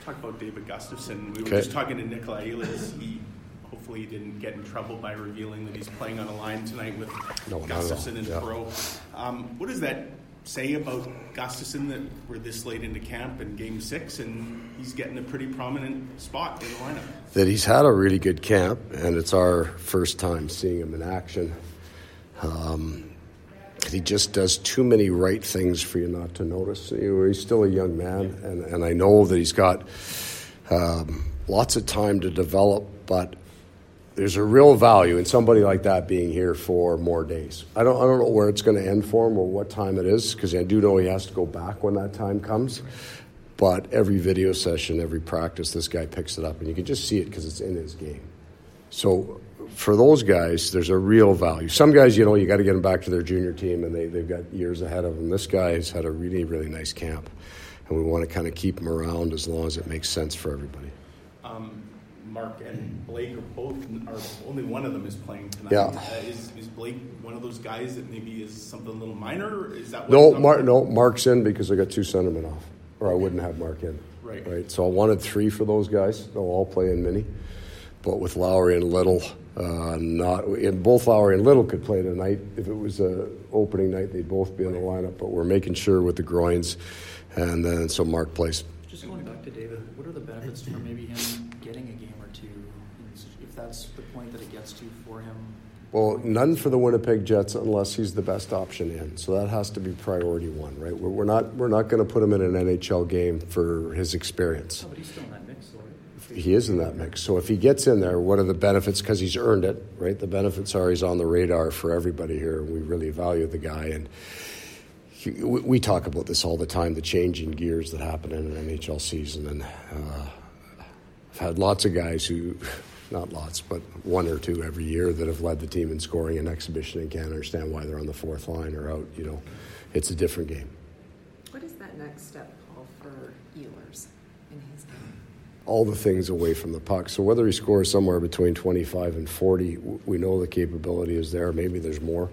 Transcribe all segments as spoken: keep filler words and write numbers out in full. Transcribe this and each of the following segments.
Talk about David Gustafsson. We were okay. just talking to Nikolai Ehlers. He hopefully didn't get in trouble by revealing that he's playing on a line tonight with no, Gustafsson and yeah. Perreault. Um, what does that say about Gustafsson that we're this late into camp in Game Six and he's getting a pretty prominent spot in the lineup? That he's had a really good camp, and it's our first time seeing him in action. Um, he just does too many right things for you not to notice. You know, he's still a young man, and, and I know that he's got um, lots of time to develop, but there's a real value in somebody like that being here for more days. I don't I don't know where it's going to end for him or what time it is, because I do know he has to go back when that time comes. But every video session, every practice, this guy picks it up, and you can just see it because it's in his game. So for those guys, there's a real value. Some guys, you know, you got to get them back to their junior team, and they, they've got years ahead of them. This guy has had a really, really nice camp, and we want to kind of keep him around as long as it makes sense for everybody. Um, Mark and Blake are both, are only one of them is playing tonight. Yeah. Uh, is, is Blake one of those guys that maybe is something a little minor? Or is that what no, Mark, no, Mark's in because I got two centermen off, or I wouldn't have Mark in. Right. Right. So I wanted three for those guys. They'll all play in mini. But with Lowry and Little, uh, not and both Lowry and Little could play tonight. If it was a opening night, they'd both be in the lineup. But we're making sure with the groins, and then so Mark plays. Just going back to David, what are the benefits for maybe him getting a game or two, if that's the point that it gets to for him? Well, none for the Winnipeg Jets unless he's the best option in. So that has to be priority one, right? We're, we're not we're not going to put him in an N H L game for his experience. No, but he's still in that mix, though, right? He is in that mix. So if he gets in there, what are the benefits? Because he's earned it, right? The benefits are he's on the radar for everybody here. We really value the guy. And he, we, we talk about this all the time, the changing gears that happen in an N H L season. And uh, I've had lots of guys who, not lots, but one or two every year that have led the team in scoring an exhibition and can't understand why they're on the fourth line or out. You know, it's a different game. What is that next step, Paul, for Ehlers in his game? All the things away from the puck. So whether he scores somewhere between twenty-five and forty, we know the capability is there. Maybe there's more.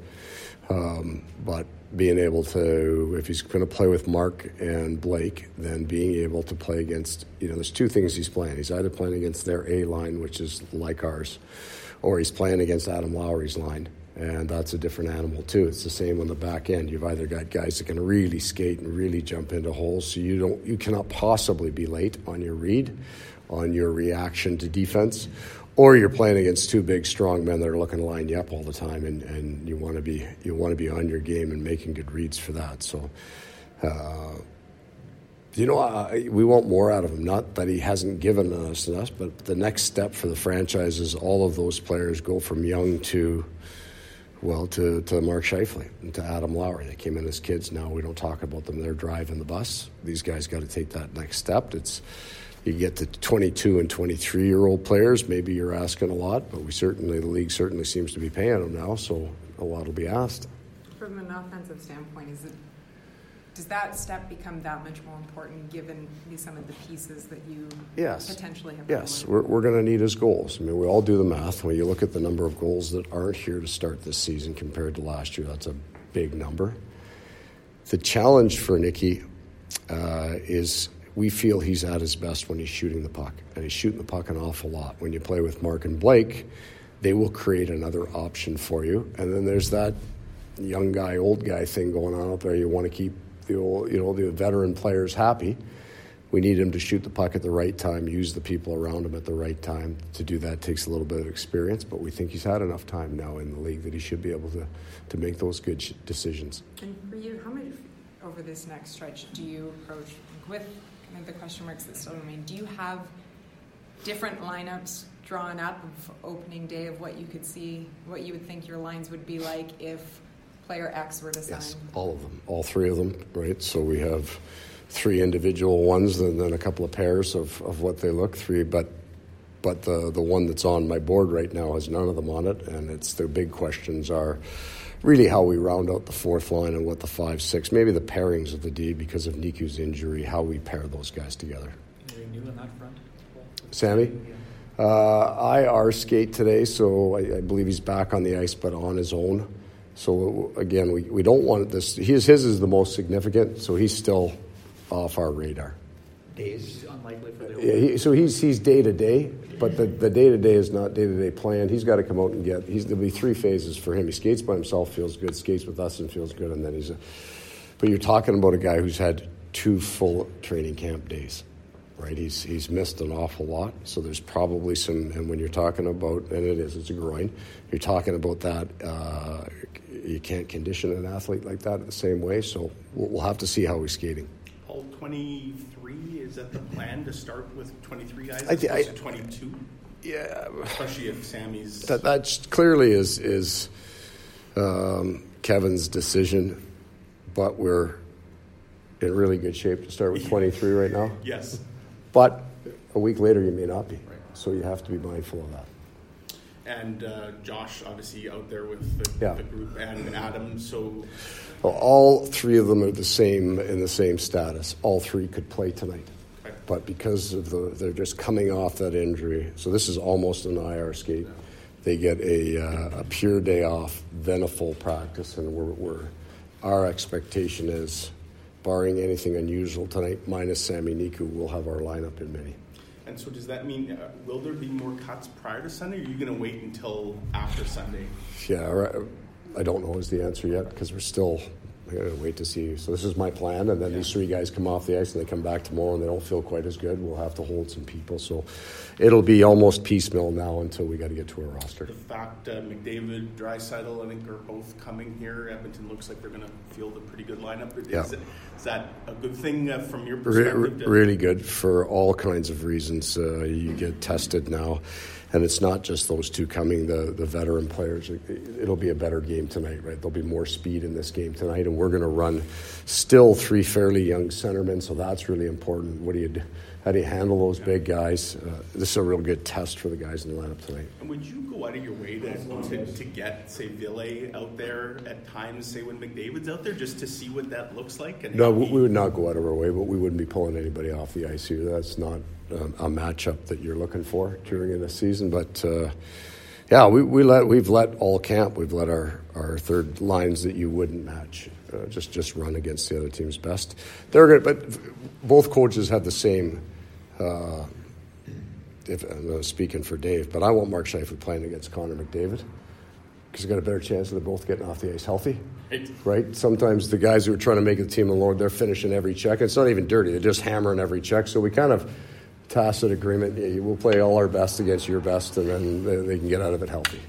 Um, but being able to, if he's going to play with Mark and Blake, then being able to play against, you know, there's two things he's playing. He's either playing against their A line, which is like ours, or he's playing against Adam Lowry's line. And that's a different animal, too. It's the same on the back end. You've either got guys that can really skate and really jump into holes, so you don't, you cannot possibly be late on your read, on your reaction to defense, or you're playing against two big, strong men that are looking to line you up all the time, and, and you want to be you want to be on your game and making good reads for that. So, uh, you know, I, we want more out of him. Not that he hasn't given us enough, but the next step for the franchise is all of those players go from young to. Well, to, to Mark Scheifele and to Adam Lowry. They came in as kids. Now we don't talk about them. They're driving the bus. These guys got to take that next step. It's you get to twenty-two and twenty-three-year-old players. Maybe you're asking a lot, but we certainly the league certainly seems to be paying them now, so a lot will be asked. From an offensive standpoint, is it does that step become that much more important given some of the pieces that you yes. potentially have? Yes, we're, we're going to need his goals. I mean, we all do the math. When you look at the number of goals that aren't here to start this season compared to last year, that's a big number. The challenge for Nicky uh, is we feel he's at his best when he's shooting the puck, and he's shooting the puck an awful lot. When you play with Mark and Blake, they will create another option for you. And then there's that young guy, old guy thing going on out there. You want to keep the old, you know, the veteran players happy. We need him to shoot the puck at the right time, use the people around him at the right time. To do that takes a little bit of experience, but we think he's had enough time now in the league that he should be able to, to make those good sh- decisions. And for you, how much over this next stretch do you approach with kind of the question marks that still remain? Do you have different lineups drawn up of opening day of what you could see, what you would think your lines would be like if player X were to sign? Yes, all of them, all three of them, right? So we have three individual ones and then a couple of pairs of, of what they look, three, but but the, the one that's on my board right now has none of them on it, and it's the big questions are really how we round out the fourth line and what the five, six, maybe the pairings of the D because of Niku's injury, how we pair those guys together. Anything new on that front? Sammy? Uh, I R skate today, so I, I believe he's back on the ice, but on his own. So, again, we, we don't want this. His, his is the most significant, so he's still off our radar. Days unlikely for the Yeah, he, so he's he's day to day, but the, the day to day is not day to day planned. He's got to come out and get. He's there'll be three phases for him. He skates by himself, feels good. Skates with us and feels good, and then he's a. But you're talking about a guy who's had two full training camp days, right? He's he's missed an awful lot. So there's probably some. And when you're talking about, and it is, it's a groin. You're talking about that. Uh, you can't condition an athlete like that the same way. So we'll, we'll have to see how he's skating. All twenty-three, is that the plan to start with twenty-three guys I, as opposed I, to twenty-two? Yeah. Especially if Sammy's... That that's clearly is, is um, Kevin's decision, but we're in really good shape to start with twenty-three right now. Yes. But a week later you may not be. Right. So you have to be mindful of that. And uh, Josh, obviously, out there with the, Yeah. the group, and Adam, so... Well, all three of them are the same in the same status. All three could play tonight. Okay. But because of the, they're just coming off that injury, so this is almost an I R skate. They get a, uh, a pure day off, then a full practice, and we're, we're our expectation is, barring anything unusual tonight, minus Sammy Niku, we'll have our lineup in Mini. And so does that mean, uh, will there be more cuts prior to Sunday, or are you going to wait until after Sunday? Yeah, right. I don't know is the answer yet because we're still I gotta wait to see. So this is my plan, and then yeah. these three guys come off the ice and they come back tomorrow and they don't feel quite as good. We'll have to hold some people, so it'll be almost piecemeal now until we got to get to a roster. The fact uh, McDavid, Draisaitl, I think are both coming here. Edmonton looks like they're going to field a pretty good lineup. Is, Yeah. it, is that a good thing uh, from your Re- perspective? re- really good for all kinds of reasons. Uh, you get tested now. And it's not just those two coming, the, the veteran players. It, it'll be a better game tonight, right? There'll be more speed in this game tonight, and we're going to run still three fairly young centermen, so that's really important. What do you do? How do you handle those big guys? Uh, this is a real good test for the guys in the lineup tonight. And would you go out of your way to, to, to get, say, Ville out there at times, say when McDavid's out there, just to see what that looks like? And No, how we, he- we would not go out of our way, but we wouldn't be pulling anybody off the ice here. That's not um, a matchup that you're looking for during the season. But uh, yeah, we, we let we've let all camp. We've let our, our third lines that you wouldn't match uh, just just run against the other team's best. They're good, but both coaches have the same. Uh, if I'm not speaking for Dave, but I want Mark Scheifele playing against Connor McDavid because he's got a better chance of them both getting off the ice healthy. Right. Right? Sometimes the guys who are trying to make the team in the Lord, they're finishing every check. It's not even dirty. They're just hammering every check. So we kind of tacit agreement. Yeah, we'll play all our best against your best, and then they, they can get out of it healthy.